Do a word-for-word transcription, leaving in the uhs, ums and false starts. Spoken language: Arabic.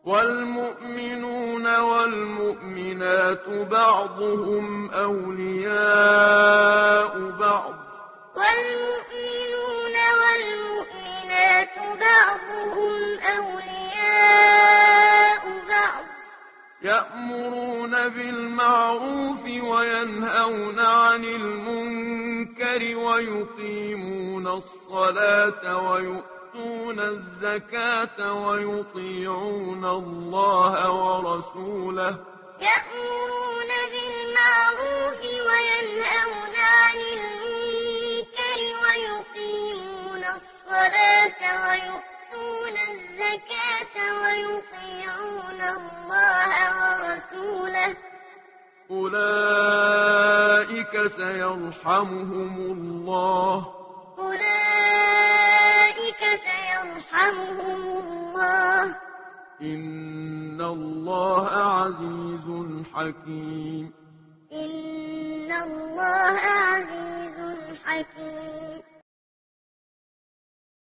والمؤمنون والمؤمنات بعضهم أولياء بعض والمؤمنون والمؤمنات بعضهم أولياء بعض يأمرون بالمعروف وينهون عن المنكر ويقيمون الصلاة ويؤتون الزكاة ويطيعون الله ورسوله يأمرون بالمعروف وينهون عن المنكر ويقيمون الصلاة ويؤتون الزكاة ويطيعون الله ورسوله أولئك سيرحمهم الله أولئك سيرحمهم الله إن الله عزيز حكيم إن الله عزيز حكيم